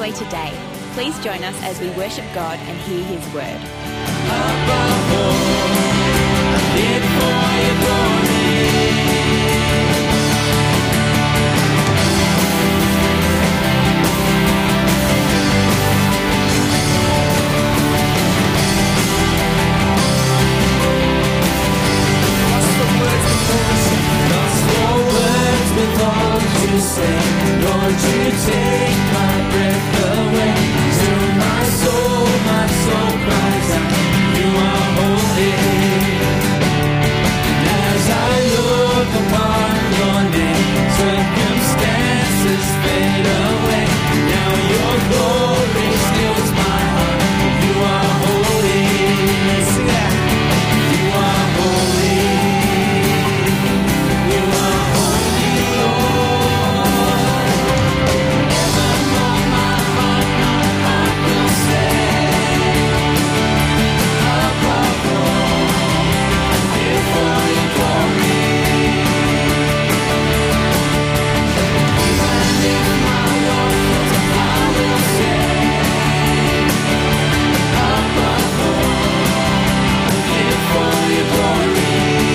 Crossway today. Please join us as we worship God and hear His word. Above all, I live for your glory. With all to say, Lord, you take my breath away. To my soul cries out, you are holy. And as I look upon your name, circumstances fade away. Now your glory fills my heart. You are holy. Sing that. You are holy. You are holy, Lord. Evermore my heart will say, above all, I live for your glory. Even if my world falls apart, I will say, above all, I live for your glory.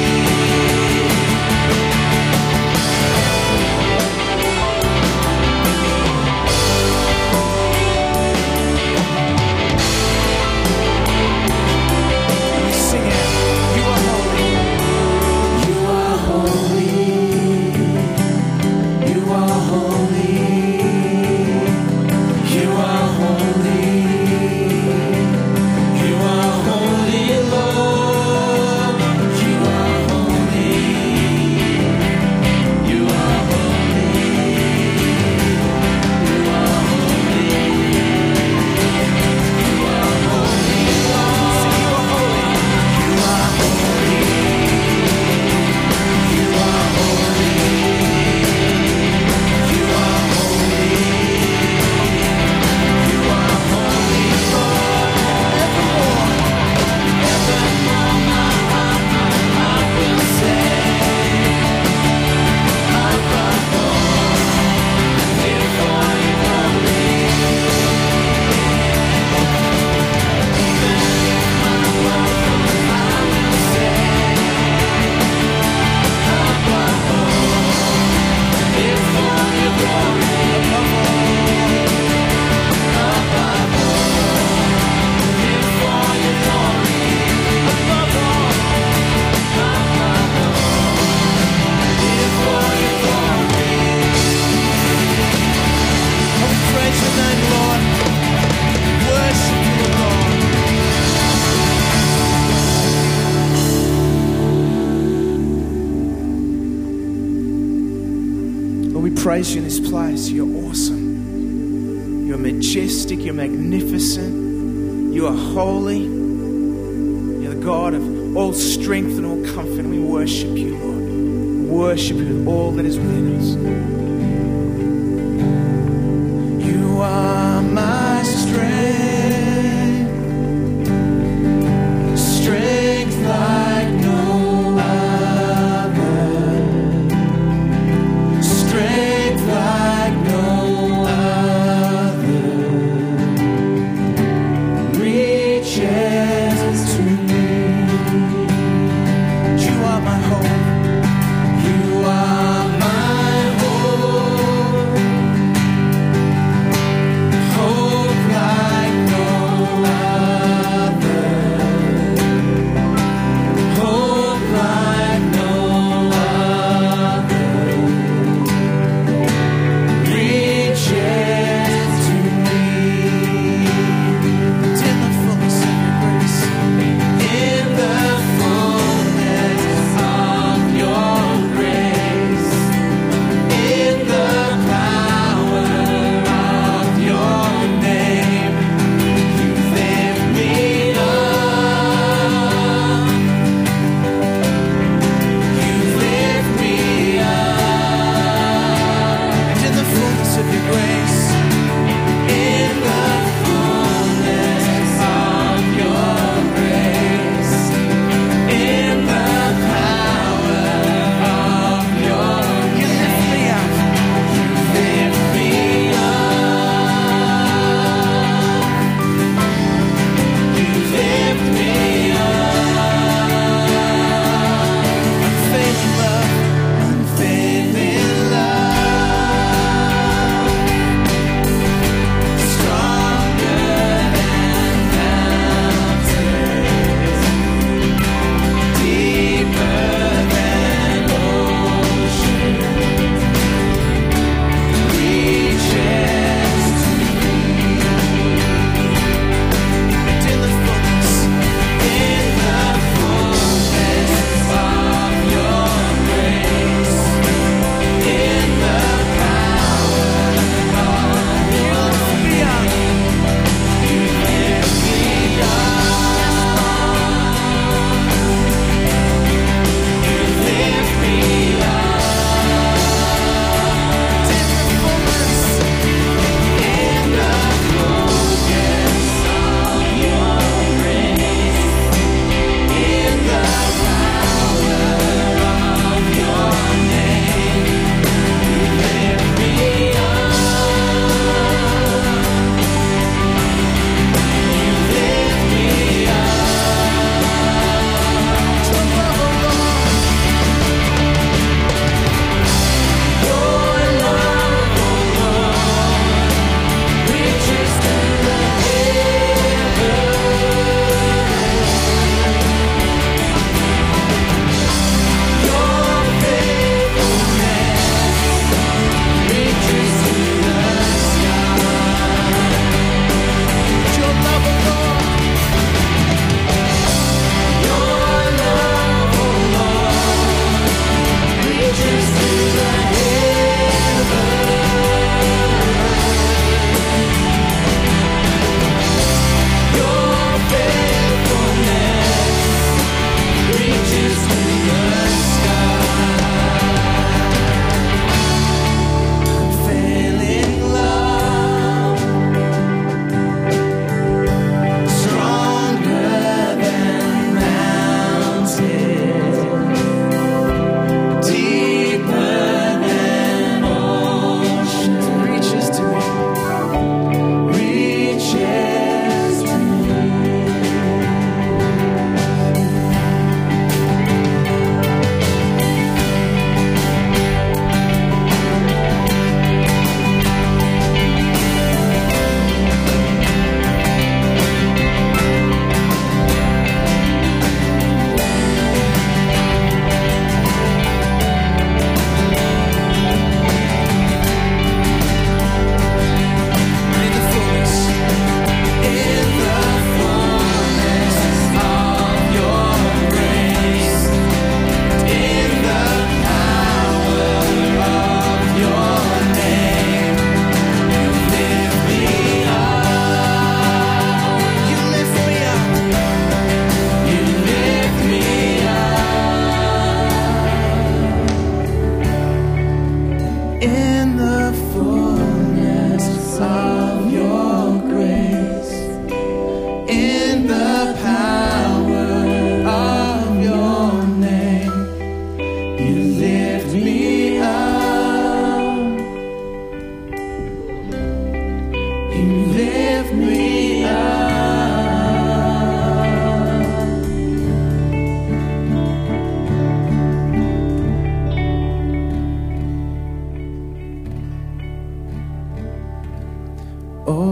Sing it. You are holy. You are holy. You are holy. You are holy. You are holy, Lord. You are holy. You are holy. You are holy. You are holy, Lord. Sing, you are holy. You are holy. You are holy. You are holy. You are holy, Lord. Evermore my heart will say, above all, I live for your glory. Even if my world falls, I will say, above all, I live for your glory. Above all, I live for your glory. Above all, I live for your glory. Oh, we praise your name, Lord. We worship you, Lord. Lord, we praise you in this place. You're awesome. You're majestic. You're magnificent. You are holy. You're the God of all strength and all comfort. And we worship you, Lord. We worship you with all that is within us. You are my strength, strength like no other, strength like no other, reaches to me. You are my hope. You are my hope. Hope like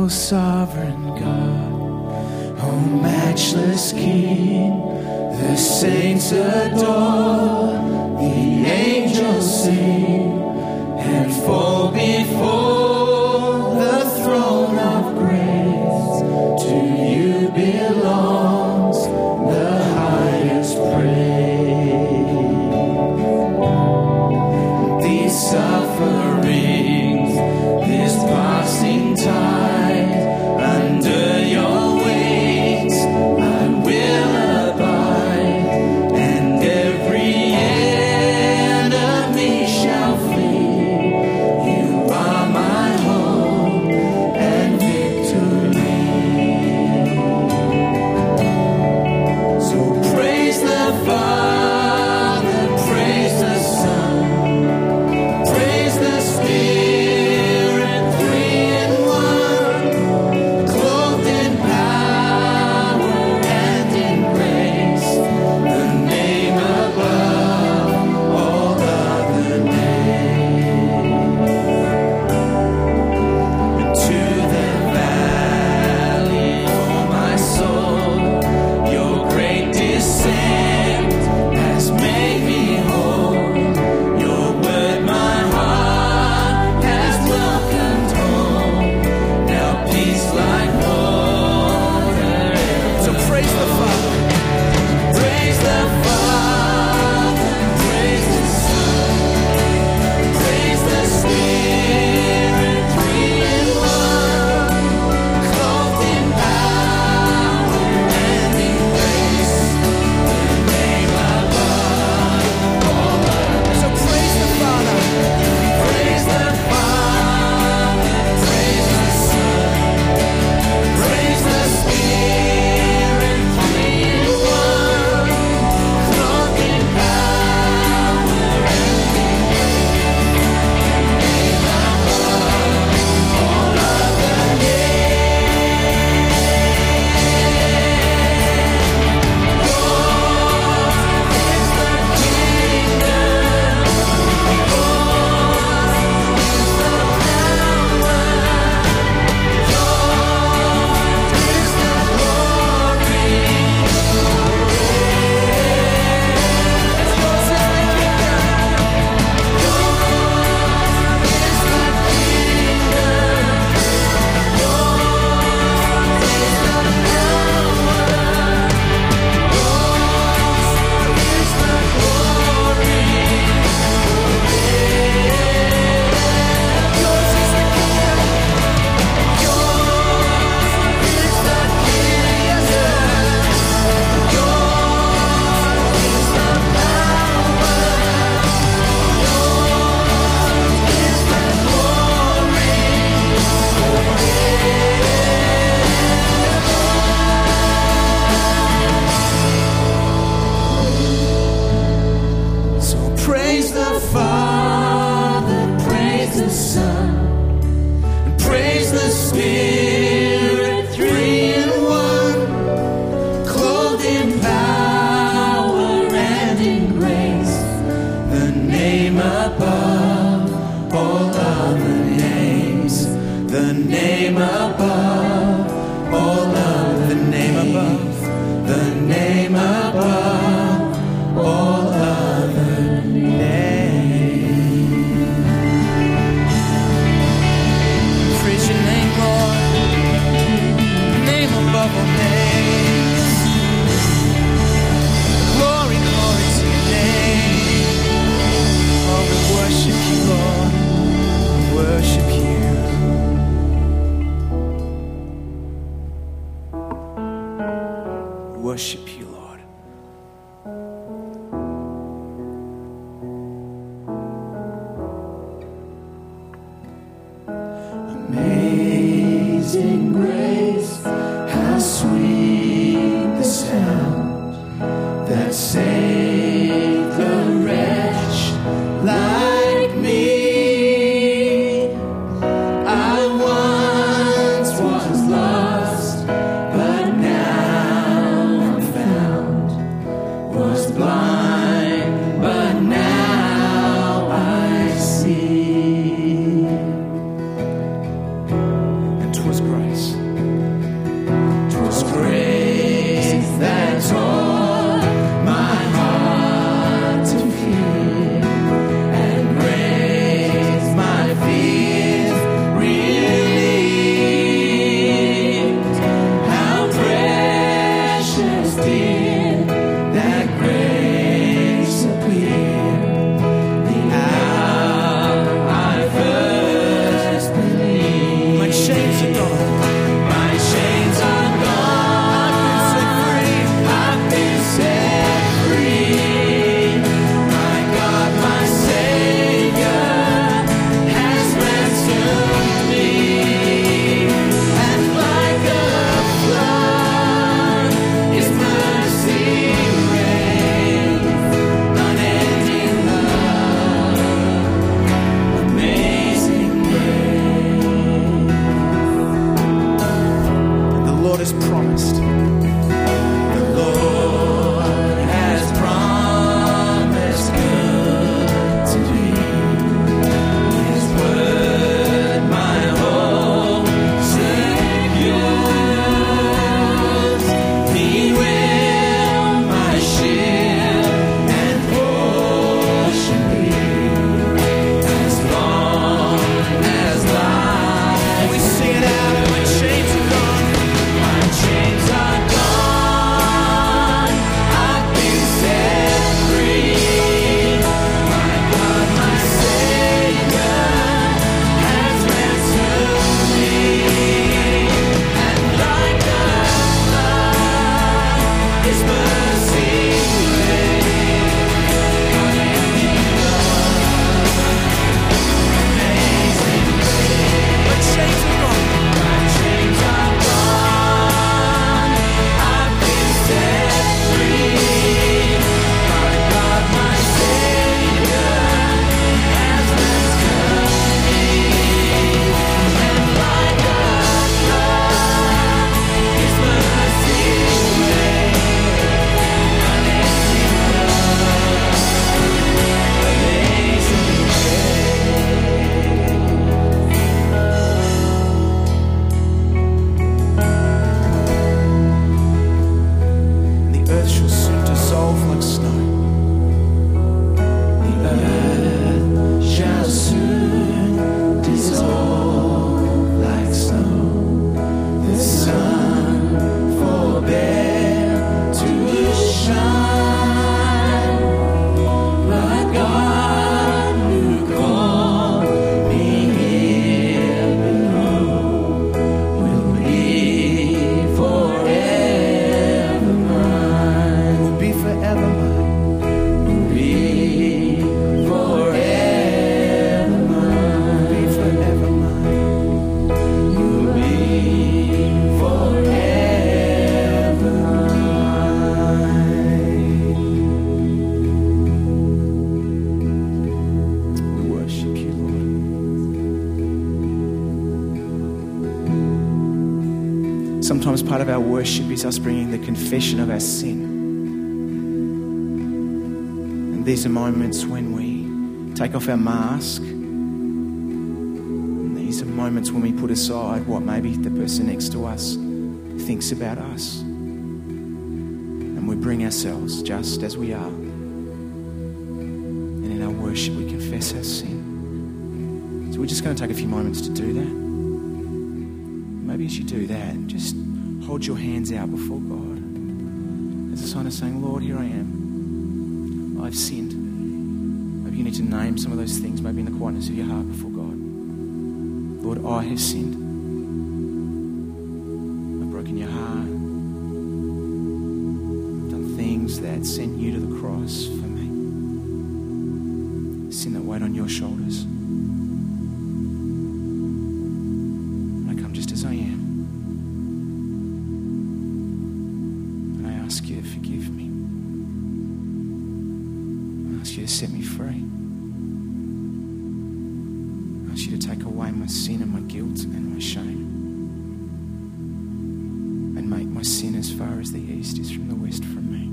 O sovereign God, O matchless King. The saints adore, the angels sing, and fall before the throne of grace. To you belongs the highest praise. These sufferings, this passing tide, under your wings I will abide, and every enemy shall flee. You are my hope and victory. So praise the Father, praise the Son, praise the Spirit, three in one, clothed in power and in grace, the name above all other names. And to the valley, oh my soul, your great descent has made me whole. Your word my heart has welcomed home. Now peace like water. So praise the Father. Praise the Father. Praise the Son. Praise the Spirit. Three in one. Clothed in power and in grace. The name above all others. So praise the Father. Praise the Father. Praise the Son. Praise the Spirit. Three in one. Clothed in power and in grace. Name above all other names. So praise the Father, praise the Son, and praise the Spirit, three in one, clothed in power and in grace, the name above all other names, the name above all other, the name above, the name above all other names. Praise your name, Lord, the name above all names. Glory, glory to your name. Oh, we worship you, Lord. We worship you. We worship you, Lord. Amazing grace, how sweet the sound that saved a wretch like me. I once was lost, but now I'm found. Was blind, but now I see. And 'twas grace. promised. The Lord has promised good to me. His word my hope secures. He will my shield and portion be. As long as life, we sing it out. My chains are gone. My chains are gone. I've been set free. My God, my Savior has ransomed me. And like a flood, His mercy reigns. Unending love, amazing grace. My chains are gone. My chains are gone. I've been set free. My God, my Savior has ransomed me. And like a flood, His mercy reigns. Unending love, amazing The earth shall soon dissolve like snow. The earth shall soon dissolve like snow. The sun forbear to shine. But God who called me here below will be forever mine. Will be forever mine. Will be forever mine. Will be forever mine. Will be forever mine. We worship you, Lord. Sometimes part of our worship is us bringing the confession of our sin. And these are moments when we take off our mask. And these are moments when we put aside what maybe the person next to us thinks about us. And we bring ourselves just as we are. And in our worship we confess our sin. So we're just going to take a few moments to do that. Maybe as you do that, just hold your hands out before God as a sign of saying, Lord, here I am. I've sinned. Maybe you need to name some of those things, maybe in the quietness of your heart before God. Lord, I have sinned. I've broken your heart. I've done things that sent you to the cross for me. Sin that weighed on your shoulders. I come just as I am. And I ask you to forgive me. I ask you to set me free. I ask you to take away my sin and my guilt and my shame. And make my sin as far as the east is from the west from me.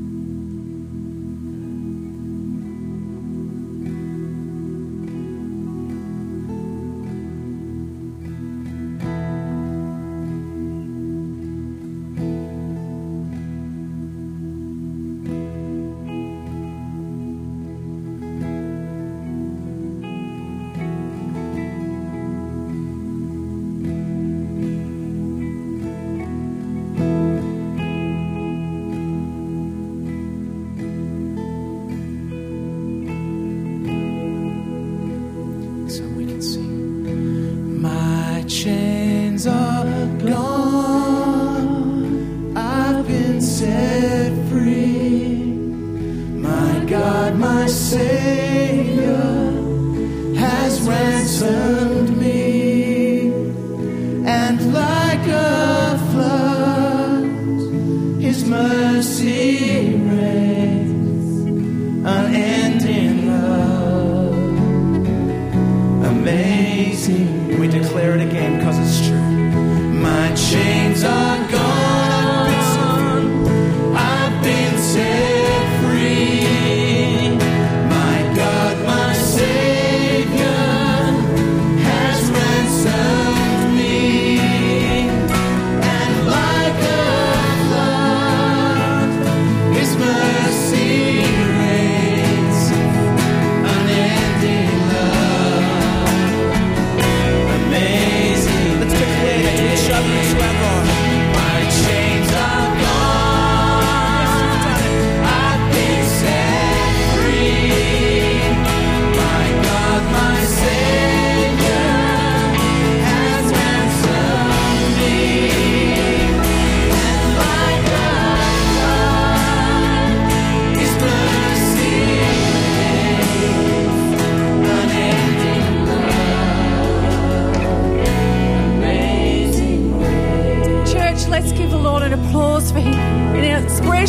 So we can sing. My chains are gone. I've been set free. My God, my Savior has ransomed me. And like a flood, His mercy reigns. Unending love, amazing. We declare it again because it's true. My chains are gone.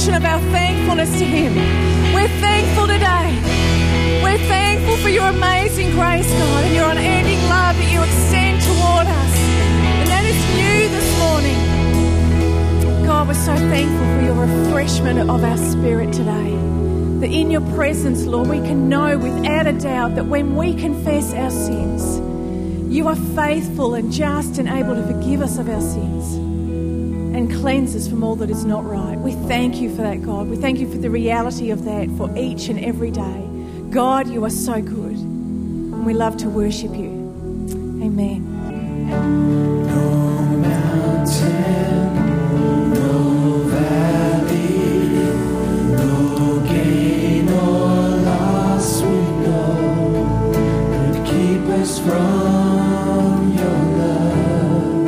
expression of our thankfulness to Him. We're thankful today. We're thankful for your amazing grace, God, and your unending love that you extend toward us. And that is new this morning. God, we're so thankful for your refreshment of our spirit today. That in your presence, Lord, we can know without a doubt that when we confess our sins, you are faithful and just and able to forgive us of our sins and cleanse us from all that is not right. We thank you for that, God. We thank you for the reality of that for each and every day. God, you are so good, and we love to worship you. Amen. No mountain, no valley, no gain or loss we know could keep us from your love.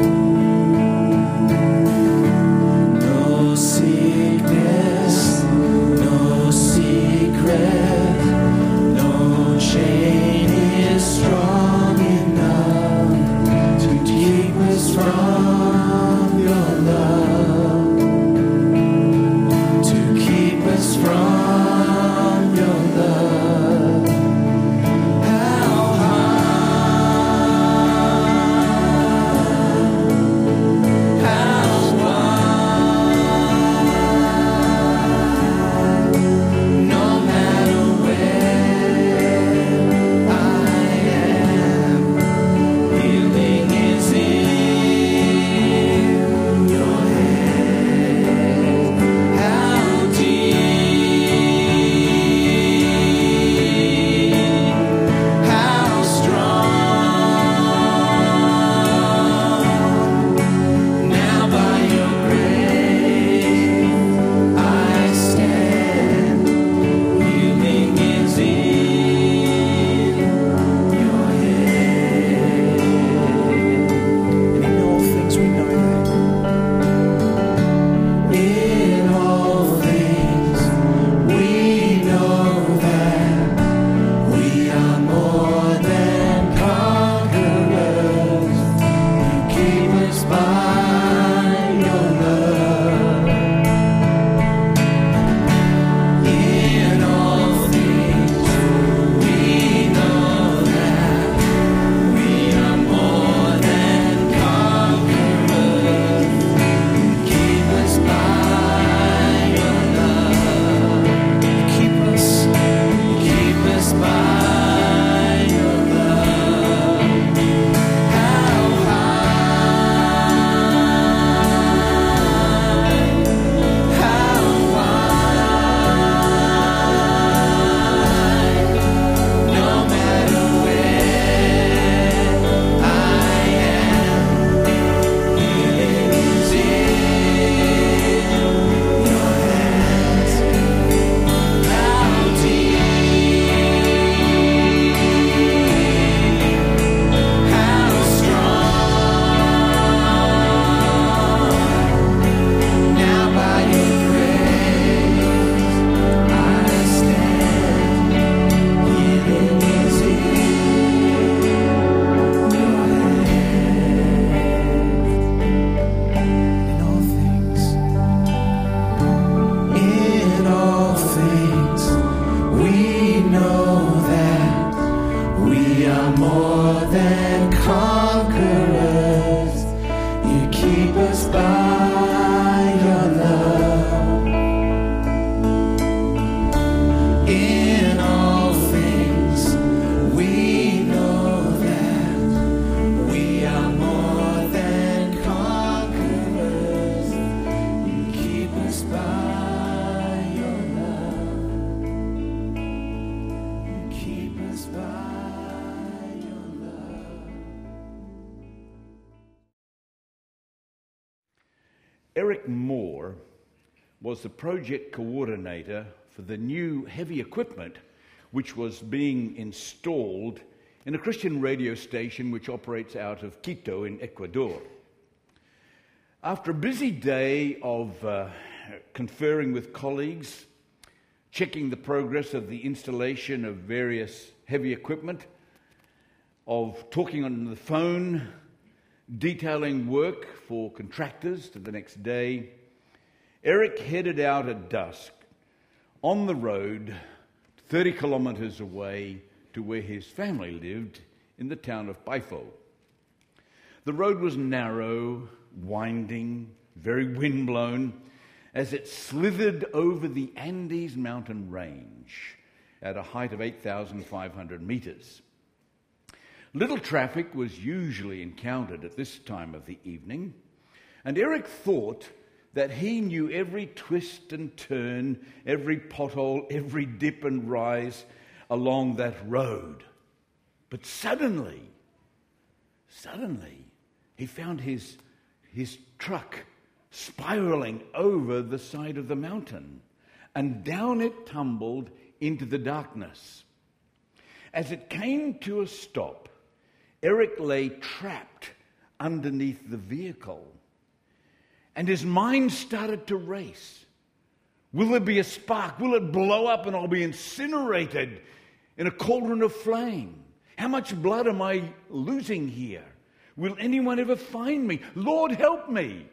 No sickness, no secret, no chain is strong enough to keep us from your love, to keep us from your love. How Eric Moore was the project coordinator for the new heavy equipment which was being installed in a Christian radio station which operates out of Quito in Ecuador. After a busy day of conferring with colleagues, checking the progress of the installation of various heavy equipment, of talking on the phone, detailing work for contractors to the next day, Eric headed out at dusk on the road 30 kilometers away to where his family lived in the town of Paifo. The road was narrow, winding, very windblown, as it slithered over the Andes mountain range at a height of 8,500 meters. Little traffic was usually encountered at this time of the evening, and Eric thought that he knew every twist and turn, every pothole, every dip and rise along that road. But suddenly, he found his truck spiraling over the side of the mountain, and down it tumbled into the darkness. As it came to a stop, Eric lay trapped underneath the vehicle, and his mind started to race. Will there be a spark? Will it blow up and I'll be incinerated in a cauldron of flame? How much blood am I losing here? Will anyone ever find me? Lord, help me.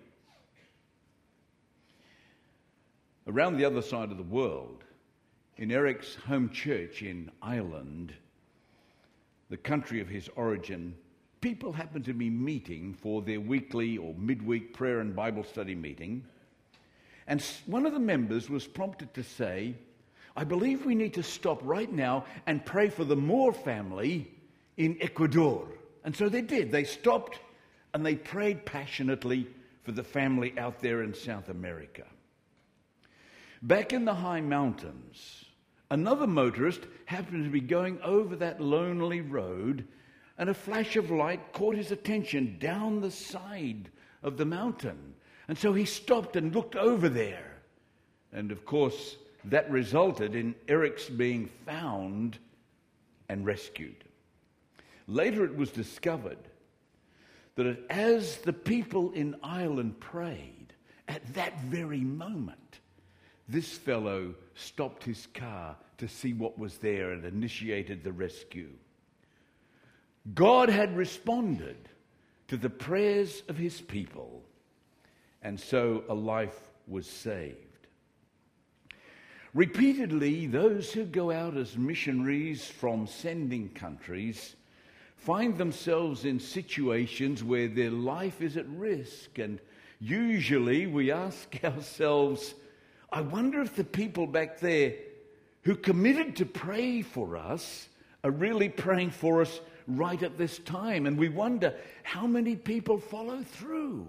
Around the other side of the world, in Eric's home church in Ireland, the country of his origin, people happened to be meeting for their weekly or midweek prayer and Bible study meeting. And one of the members was prompted to say, I believe we need to stop right now and pray for the Moore family in Ecuador. And so they did. They stopped and they prayed passionately for the family out there in South America. Back in the high mountains, another motorist happened to be going over that lonely road, and a flash of light caught his attention down the side of the mountain. And so he stopped and looked over there. And of course, that resulted in Eric's being found and rescued. Later it was discovered that as the people in Ireland prayed, at that very moment, this fellow stopped his car to see what was there and initiated the rescue. God had responded to the prayers of his people, and so a life was saved. Repeatedly, those who go out as missionaries from sending countries find themselves in situations where their life is at risk, and usually we ask ourselves, I wonder if the people back there who committed to pray for us are really praying for us right at this time. And we wonder how many people follow through.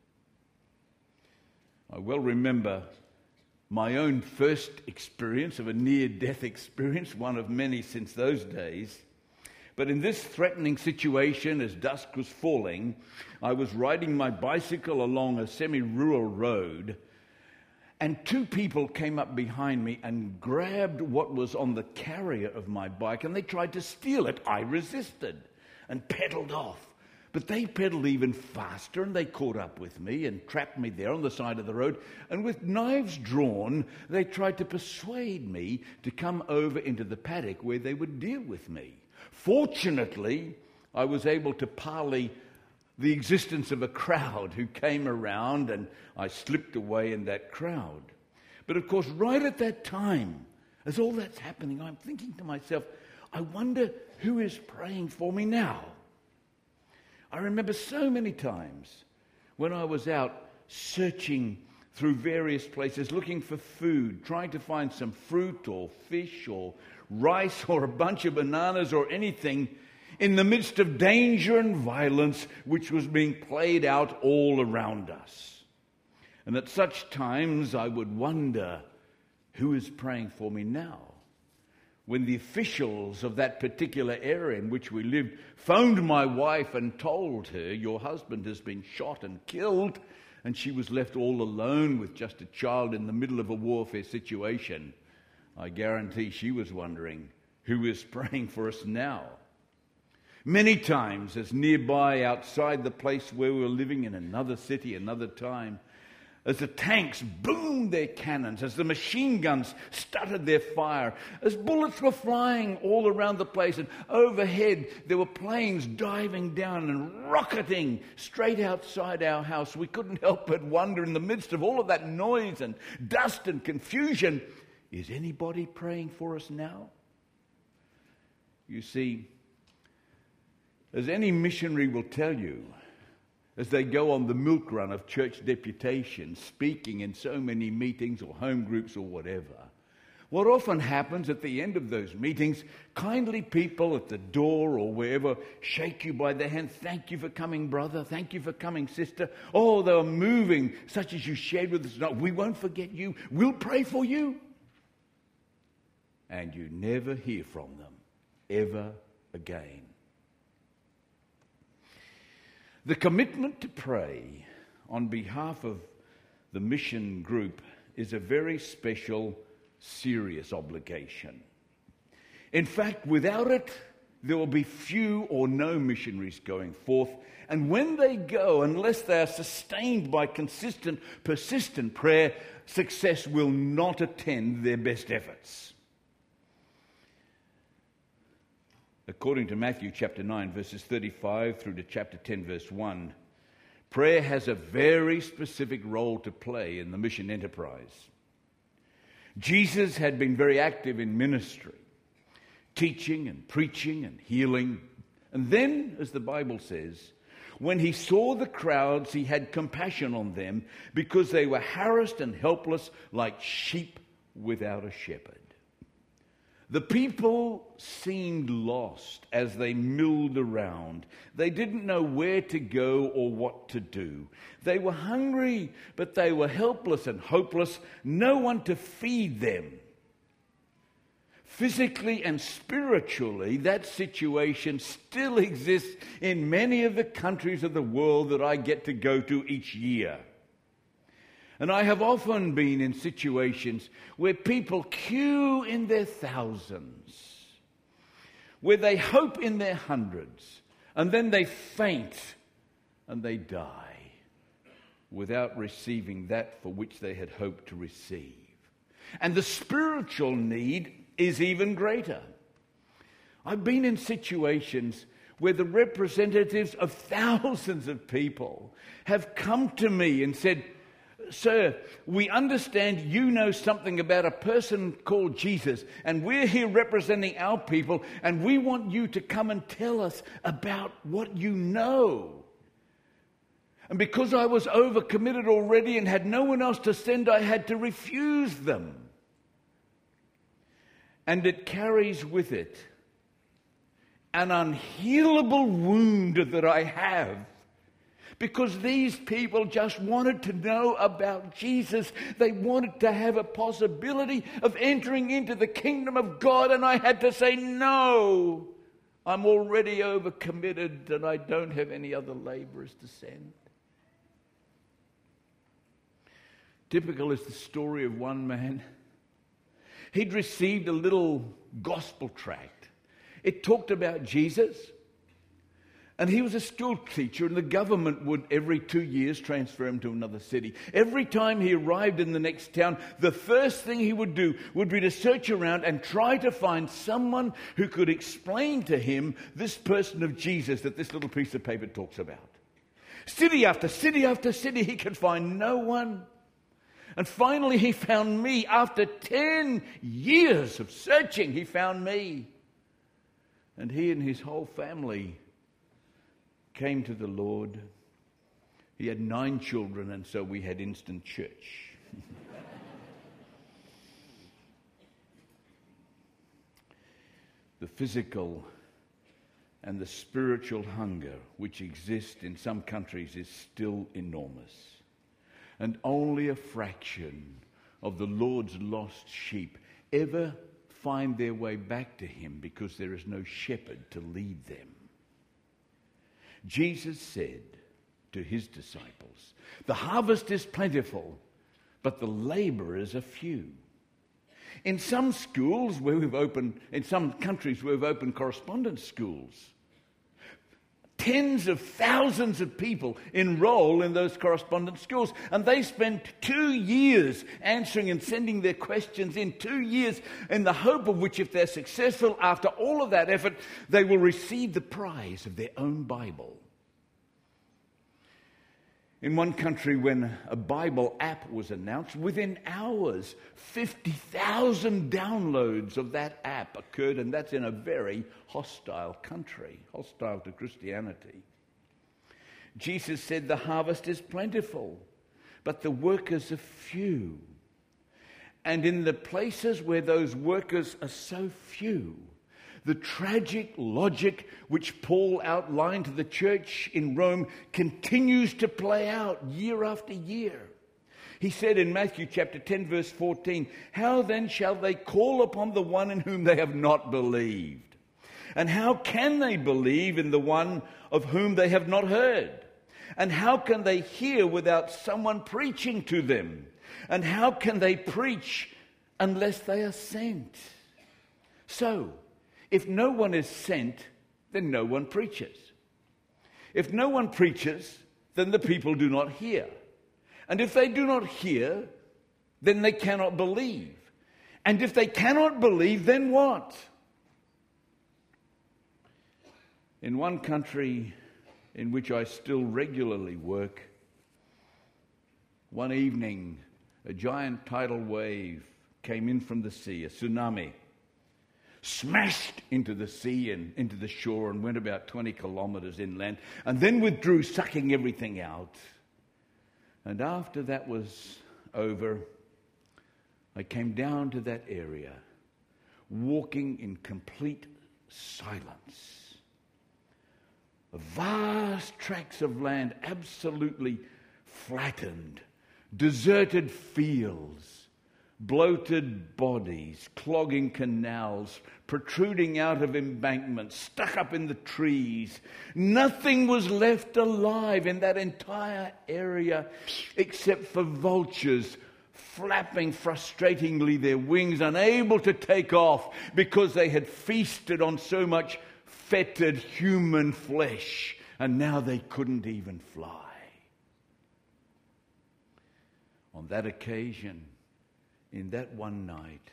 I well remember my own first experience of a near-death experience, one of many since those days. But in this threatening situation, as dusk was falling, I was riding my bicycle along a semi-rural road, and two people came up behind me and grabbed what was on the carrier of my bike, and they tried to steal it. I resisted and pedaled off. But they pedaled even faster, and they caught up with me and trapped me there on the side of the road. And with knives drawn, they tried to persuade me to come over into the paddock where they would deal with me. Fortunately, I was able to parley the existence of a crowd who came around, and I slipped away in that crowd. But of course, right at that time, as all that's happening, I'm thinking to myself, I wonder who is praying for me now. I remember so many times when I was out searching through various places, looking for food, trying to find some fruit or fish or rice or a bunch of bananas or anything, in the midst of danger and violence which was being played out all around us. And at such times I would wonder, who is praying for me now? When the officials of that particular area in which we lived phoned my wife and told her, your husband has been shot and killed, and she was left all alone with just a child in the middle of a warfare situation, I guarantee she was wondering, who is praying for us now? Many times, as nearby outside the place where we were living in another city, another time, as the tanks boomed their cannons, as the machine guns stuttered their fire, as bullets were flying all around the place, and overhead there were planes diving down and rocketing straight outside our house. We couldn't help but wonder, in the midst of all of that noise and dust and confusion, is anybody praying for us now? You see, as any missionary will tell you, as they go on the milk run of church deputations, speaking in so many meetings or home groups or whatever, what often happens at the end of those meetings, kindly people at the door or wherever shake you by the hand. Thank you for coming, brother. Thank you for coming, sister. Oh, they were moving, such as you shared with us. No, we won't forget you. We'll pray for you. And you never hear from them ever again. The commitment to pray on behalf of the mission group is a very special, serious obligation. In fact, without it, there will be few or no missionaries going forth. And when they go, unless they are sustained by consistent, persistent prayer, success will not attend their best efforts. According to Matthew chapter 9, verses 35 through to chapter 10, verse 1, prayer has a very specific role to play in the mission enterprise. Jesus had been very active in ministry, teaching and preaching and healing. And then, as the Bible says, when he saw the crowds, he had compassion on them because they were harassed and helpless like sheep without a shepherd. The people seemed lost as they milled around. They didn't know where to go or what to do. They were hungry, but they were helpless and hopeless. No one to feed them. Physically and spiritually, that situation still exists in many of the countries of the world that I get to go to each year. And I have often been in situations where people queue in their thousands, where they hope in their hundreds, and then they faint and they die without receiving that for which they had hoped to receive. And the spiritual need is even greater. I've been in situations where the representatives of thousands of people have come to me and said, "Sir, we understand you know something about a person called Jesus, and we're here representing our people, and we want you to come and tell us about what you know." And because I was overcommitted already and had no one else to send, I had to refuse them. And it carries with it an unhealable wound that I have, because these people just wanted to know about Jesus. They wanted to have a possibility of entering into the kingdom of God, and I had to say, no, I'm already overcommitted and I don't have any other laborers to send. Typical is the story of one man. He'd received a little gospel tract. It talked about Jesus. And he was a school teacher, and the government would every 2 years transfer him to another city. Every time he arrived in the next town, the first thing he would do would be to search around and try to find someone who could explain to him this person of Jesus that this little piece of paper talks about. City after city after city, he could find no one. And finally he found me. After 10 years of searching, he found me. And he and his whole family came to the Lord. He had 9 children, and so we had instant church. The physical and the spiritual hunger which exists in some countries is still enormous. And only a fraction of the Lord's lost sheep ever find their way back to him because there is no shepherd to lead them. Jesus said to his disciples, "The harvest is plentiful, but the laborers are few." In some schools where in some countries where we've opened correspondence schools, tens of thousands of people enroll in those correspondence schools, and they spend 2 years answering and sending their questions in, 2 years in the hope of which, if they're successful, after all of that effort, they will receive the prize of their own Bible. In one country, when a Bible app was announced, within hours, 50,000 downloads of that app occurred, and that's in a very hostile country, hostile to Christianity. Jesus said the harvest is plentiful, but the workers are few. And in the places where those workers are so few, the tragic logic which Paul outlined to the church in Rome continues to play out year after year. He said in Matthew chapter 10, verse 14, "How then shall they call upon the one in whom they have not believed? And how can they believe in the one of whom they have not heard? And how can they hear without someone preaching to them? And how can they preach unless they are sent?" So, if no one is sent, then no one preaches. If no one preaches, then the people do not hear. And if they do not hear, then they cannot believe. And if they cannot believe, then what? In one country in which I still regularly work, one evening a giant tidal wave came in from the sea, a tsunami, smashed into the sea and into the shore and went about 20 kilometers inland and then withdrew, sucking everything out. And after that was over, I came down to that area, walking in complete silence. Vast tracts of land absolutely flattened, deserted fields, bloated bodies, clogging canals, protruding out of embankments, stuck up in the trees. Nothing was left alive in that entire area except for vultures flapping frustratingly their wings, unable to take off because they had feasted on so much fetid human flesh, and now they couldn't even fly. On that occasion, in that one night,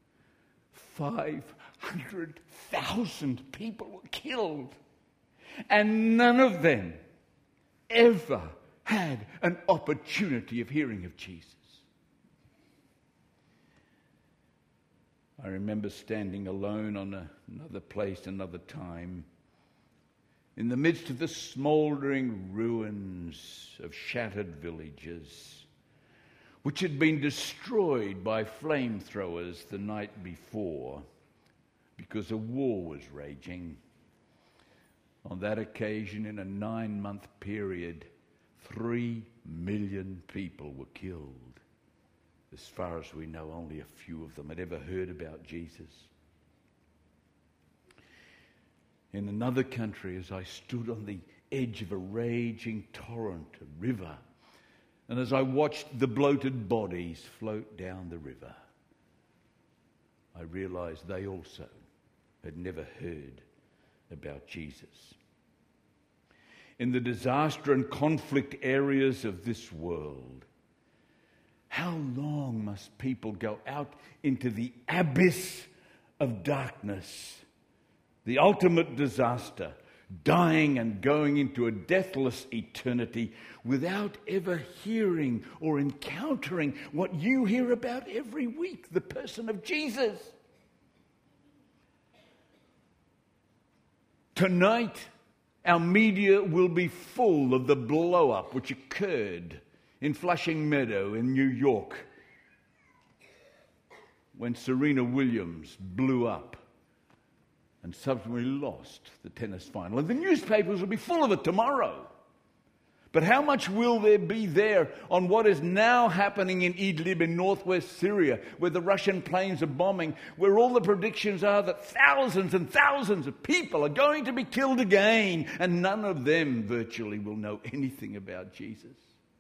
500,000 people were killed, and none of them ever had an opportunity of hearing of Jesus. I remember standing alone on another place, another time, in the midst of the smouldering ruins of shattered villages, which had been destroyed by flamethrowers the night before because a war was raging. On that occasion, in a 9-month period, 3 million people were killed. As far as we know, only a few of them had ever heard about Jesus. In another country, as I stood on the edge of a raging torrent, a river, and as I watched the bloated bodies float down the river, I realized they also had never heard about Jesus. In the disaster and conflict areas of this world, how long must people go out into the abyss of darkness, the ultimate disaster, dying and going into a deathless eternity without ever hearing or encountering what you hear about every week, the person of Jesus? Tonight, our media will be full of the blow-up which occurred in Flushing Meadow in New York when Serena Williams blew up and subsequently lost the tennis final. And the newspapers will be full of it tomorrow. But how much will there be there on what is now happening in Idlib in northwest Syria, where the Russian planes are bombing, where all the predictions are that thousands and thousands of people are going to be killed again, and none of them virtually will know anything about Jesus?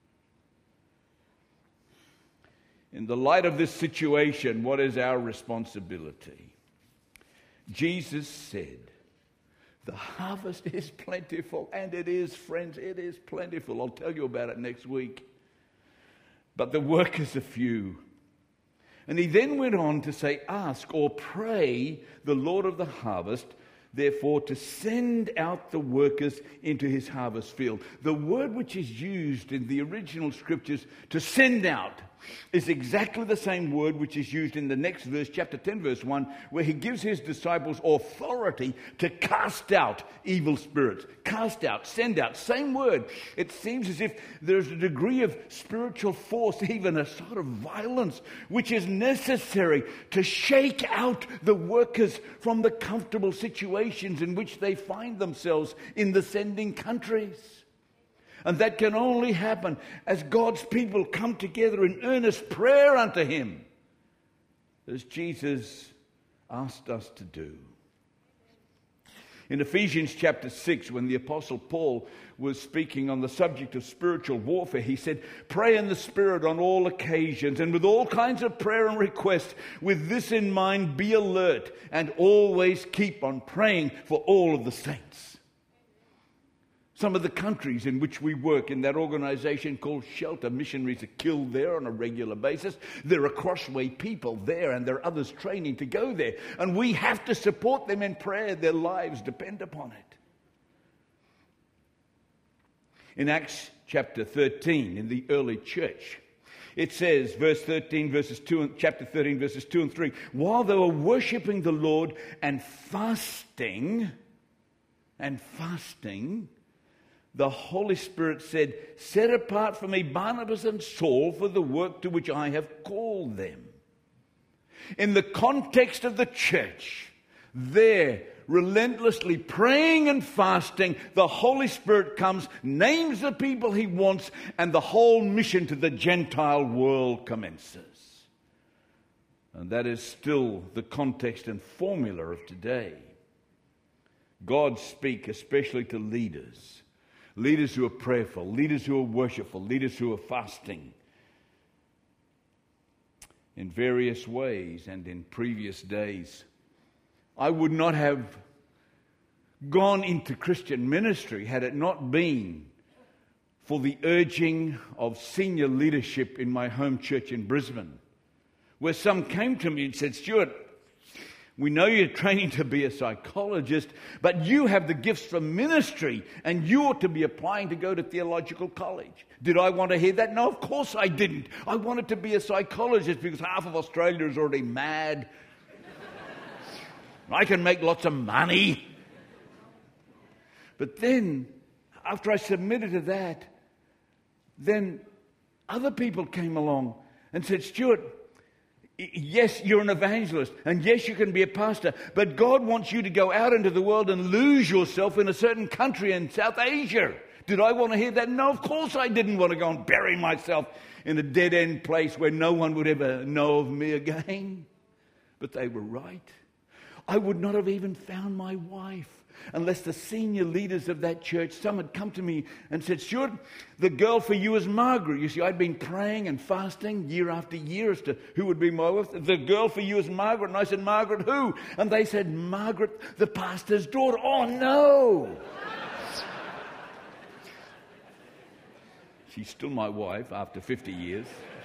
In the light of this situation, what is our responsibility? Jesus said, The harvest is plentiful, and it is, friends, it is plentiful. I'll tell you about it next week. But the workers are few. And he then went on to say, ask or pray the Lord of the harvest, therefore, to send out the workers into his harvest field. The word which is used in the original scriptures to send out is exactly the same word which is used in the next verse, chapter 10, verse 1, where he gives his disciples authority to cast out evil spirits. Cast out, send out, same word. It seems as if there's a degree of spiritual force, even a sort of violence, which is necessary to shake out the workers from the comfortable situations in which they find themselves in the sending countries. And that can only happen as God's people come together in earnest prayer unto him, as Jesus asked us to do. In Ephesians chapter 6, when the Apostle Paul was speaking on the subject of spiritual warfare, he said, pray in the Spirit on all occasions and with all kinds of prayer and request. With this in mind, be alert and always keep on praying for all of the saints. Some of the countries in which we work in that organization called Shelter, missionaries are killed there on a regular basis. There are Crossway people there, and there are others training to go there. And we have to support them in prayer. Their lives depend upon it. In Acts chapter 13, in the early church, it says, chapter 13, verses 2 and 3, while they were worshipping the Lord and fasting, the Holy Spirit said, set apart for me Barnabas and Saul for the work to which I have called them. In the context of the church, there, relentlessly praying and fasting, the Holy Spirit comes, names the people he wants, and the whole mission to the Gentile world commences. And that is still the context and formula of today. God speaks especially to leaders. Leaders who are prayerful, leaders who are worshipful, leaders who are fasting in various ways and in previous days. I would not have gone into Christian ministry had it not been for the urging of senior leadership in my home church in Brisbane, where some came to me and said, Stuart, we know you're training to be a psychologist, but you have the gifts for ministry and you ought to be applying to go to theological college. Did I want to hear that? No, of course I didn't. I wanted to be a psychologist because half of Australia is already mad. I can make lots of money. But then, after I submitted to that, then other people came along and said, Stuart, yes, you're an evangelist, and yes, you can be a pastor, but God wants you to go out into the world and lose yourself in a certain country in South Asia. Did I want to hear that? No, of course I didn't want to go and bury myself in a dead-end place where no one would ever know of me again. But they were right. I would not have even found my wife unless the senior leaders of that church, some had come to me and said, Stuart, the girl for you is Margaret. You see, I'd been praying and fasting year after year as to who would be my wife. The girl for you is Margaret. And I said, Margaret who? And they said, Margaret, the pastor's daughter. Oh, no. She's still my wife after 50 years.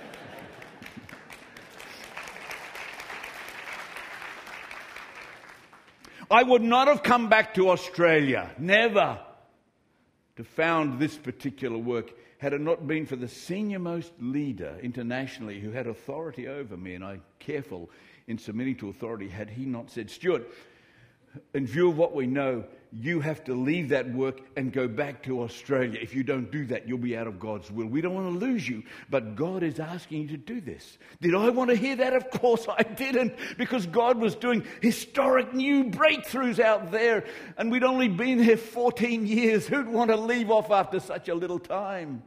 I would not have come back to Australia, never, to found this particular work had it not been for the senior-most leader internationally who had authority over me, and I'm careful in submitting to authority, had he not said, Stuart, in view of what we know, you have to leave that work and go back to Australia. If you don't do that, you'll be out of God's will. We don't want to lose you, but God is asking you to do this. Did I want to hear that? Of course I didn't, because God was doing historic new breakthroughs out there, and we'd only been here 14 years. Who'd want to leave off after such a little time?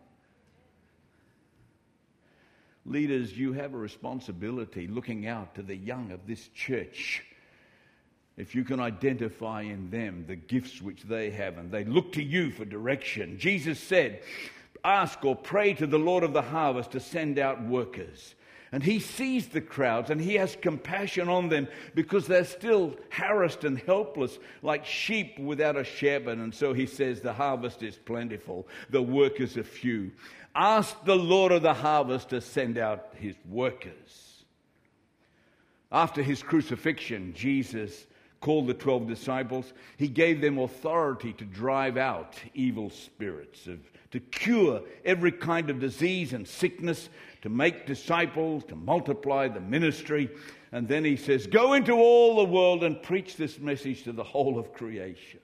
Leaders, you have a responsibility looking out to the young of this church. If you can identify in them the gifts which they have, and they look to you for direction. Jesus said, ask or pray to the Lord of the harvest to send out workers. And he sees the crowds and he has compassion on them because they're still harassed and helpless like sheep without a shepherd. And so he says, the harvest is plentiful, the workers are few. Ask the Lord of the harvest to send out his workers. After his crucifixion, Jesus called the 12 disciples. He gave them authority to drive out evil spirits, to cure every kind of disease and sickness, to make disciples, to multiply the ministry. And then he says, go into all the world and preach this message to the whole of creation.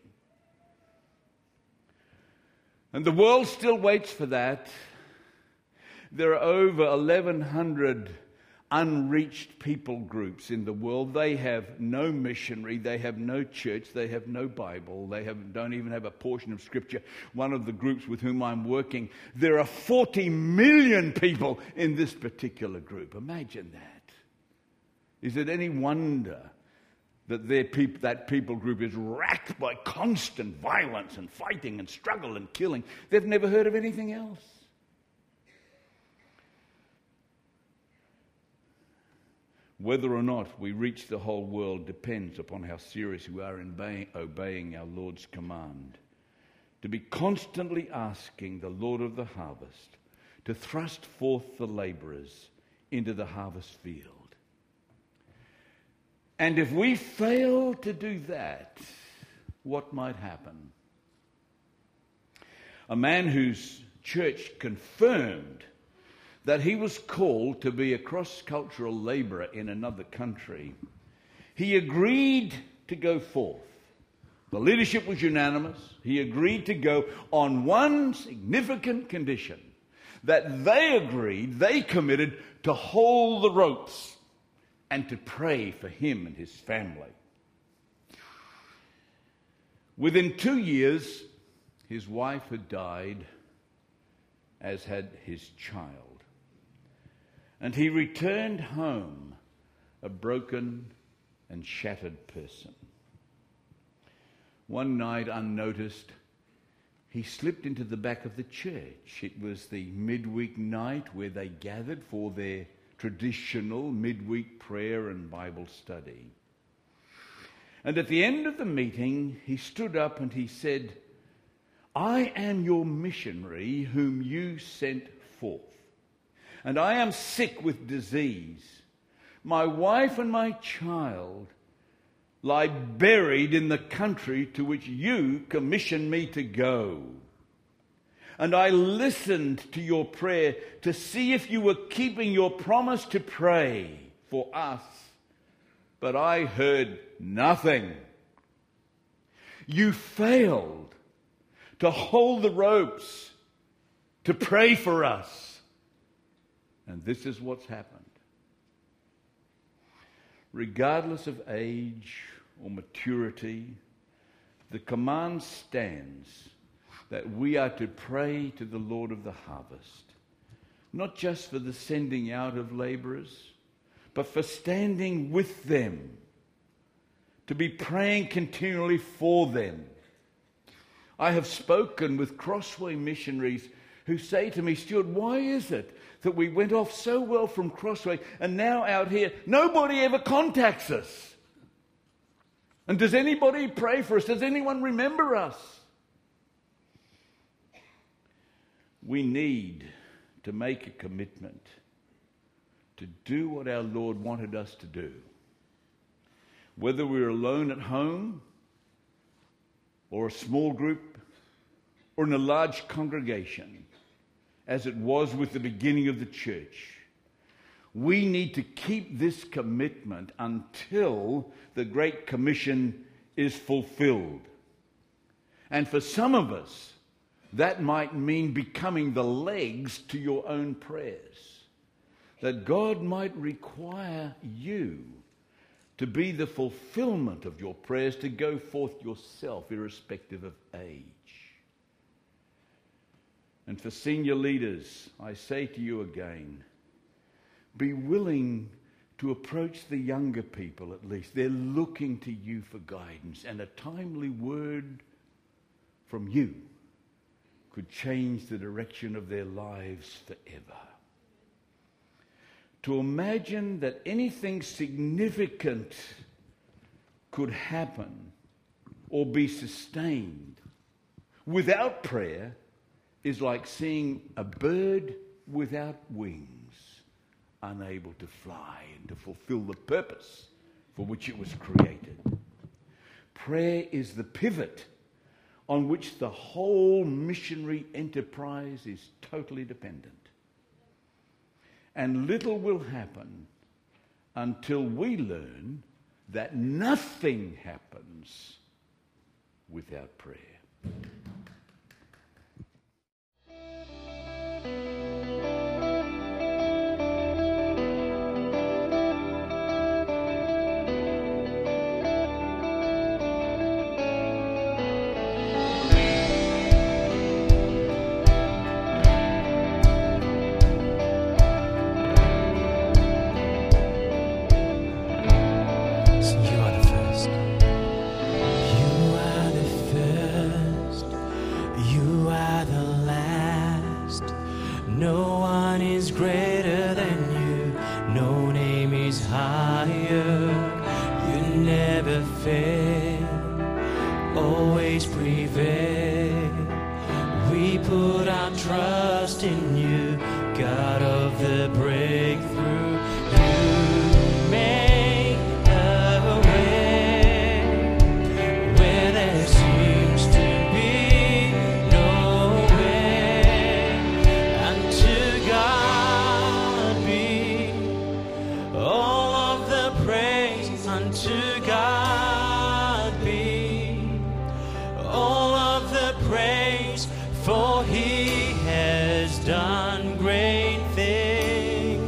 And the world still waits for that. There are over 1,100 unreached people groups in the world. They have no missionary, they have no church, they have no Bible, don't even have a portion of Scripture. One of the groups with whom I'm working, there are 40 million people in this particular group. Imagine that. Is it any wonder that that people group is racked by constant violence and fighting and struggle and killing? They've never heard of anything else. Whether or not we reach the whole world depends upon how serious we are in obeying our Lord's command to be constantly asking the Lord of the harvest to thrust forth the laborers into the harvest field. And if we fail to do that, what might happen? A man whose church confirmed that he was called to be a cross-cultural laborer in another country, he agreed to go forth. The leadership was unanimous. He agreed to go on one significant condition, that they committed to hold the ropes and to pray for him and his family. Within 2 years, his wife had died, as had his child. And he returned home a broken and shattered person. One night, unnoticed, he slipped into the back of the church. It was the midweek night where they gathered for their traditional midweek prayer and Bible study. And at the end of the meeting, he stood up and he said, I am your missionary whom you sent forth. And I am sick with disease. My wife and my child lie buried in the country to which you commissioned me to go. And I listened to your prayer to see if you were keeping your promise to pray for us. But I heard nothing. You failed to hold the ropes, to pray for us. And this is what's happened. Regardless of age or maturity, the command stands that we are to pray to the Lord of the harvest, not just for the sending out of laborers, but for standing with them, to be praying continually for them. I have spoken with Crossway missionaries who say to me, Stuart, why is it that we went off so well from Crossway and now out here nobody ever contacts us? And does anybody pray for us? Does anyone remember us? We need to make a commitment to do what our Lord wanted us to do. Whether we're alone at home or a small group or in a large congregation, as it was with the beginning of the church, we need to keep this commitment until the Great Commission is fulfilled. And for some of us, that might mean becoming the legs to your own prayers. That God might require you to be the fulfillment of your prayers, to go forth yourself, irrespective of age. And for senior leaders, I say to you again, be willing to approach the younger people at least. They're looking to you for guidance, and a timely word from you could change the direction of their lives forever. to imagine that anything significant could happen or be sustained without prayer is like seeing a bird without wings, unable to fly and to fulfill the purpose for which it was created. Prayer is the pivot on which the whole missionary enterprise is totally dependent. And little will happen until we learn that nothing happens without prayer. For he has done great things.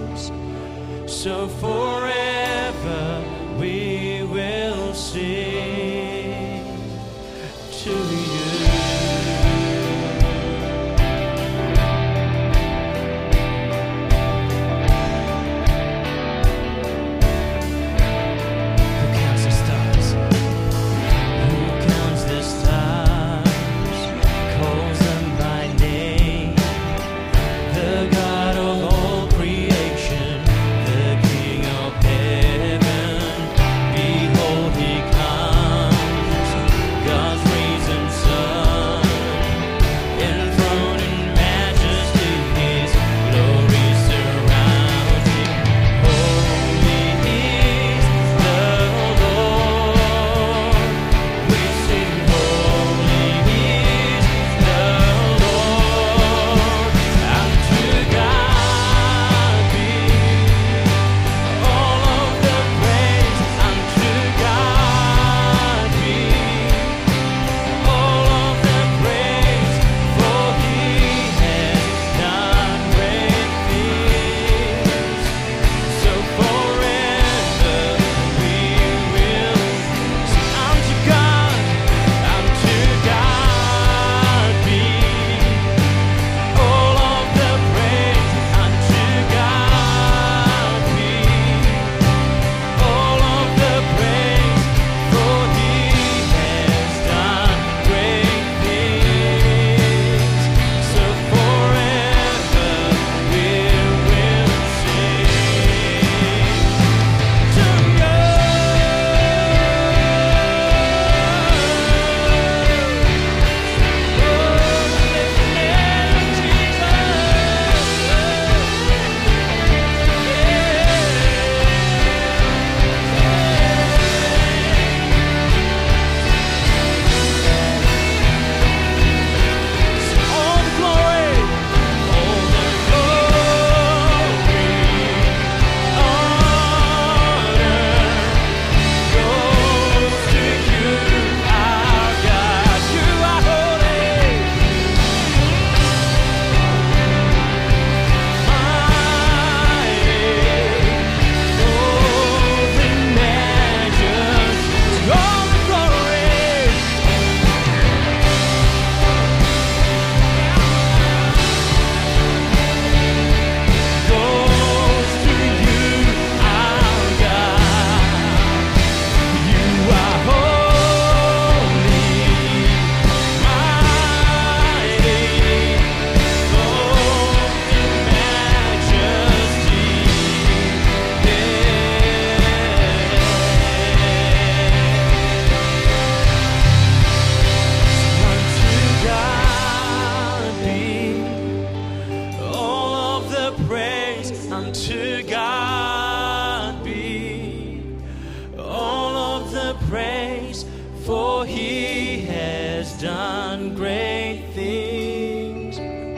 done great things.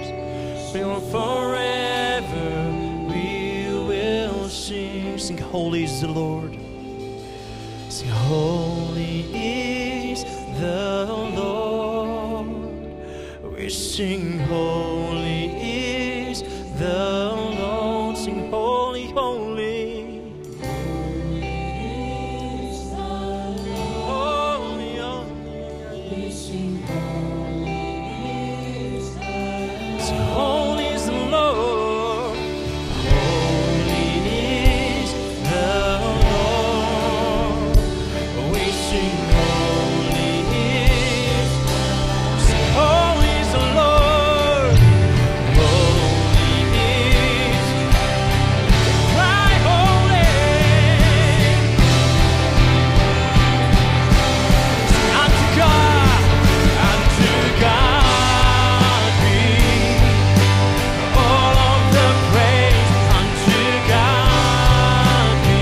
Forever we will sing. Sing, holy is the Lord. Sing, holy is the Lord. We sing, holy is the Lord. Sing, holy, holy. Holy, holy. We sing, holy is the Lord. Sing, holy is the Lord. Holy is the Lord. We sing, holy is. Sing, holy is the Lord. Holy is. Cry, holy. Sing, unto God be all of the praise. Unto God be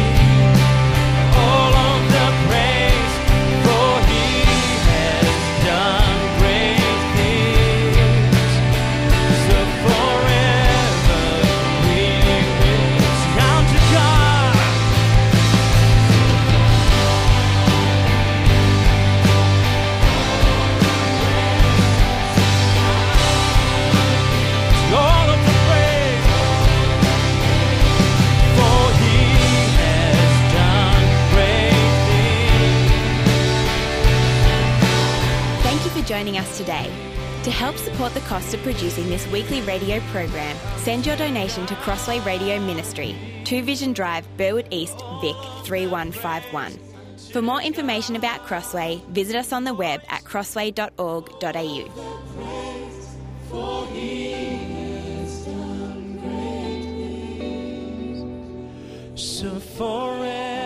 all of the praise, for He has done great things. So forever we will sing unto God. All of the praise, for He has done great things. Thank you for joining us today. To help support the cost of producing this weekly radio program, send your donation to Crossway Radio Ministry, 2 Vision Drive, Burwood East, Vic 3151. For more information about Crossway, visit us on the web at crossway.org.au. For He has done great things. So forever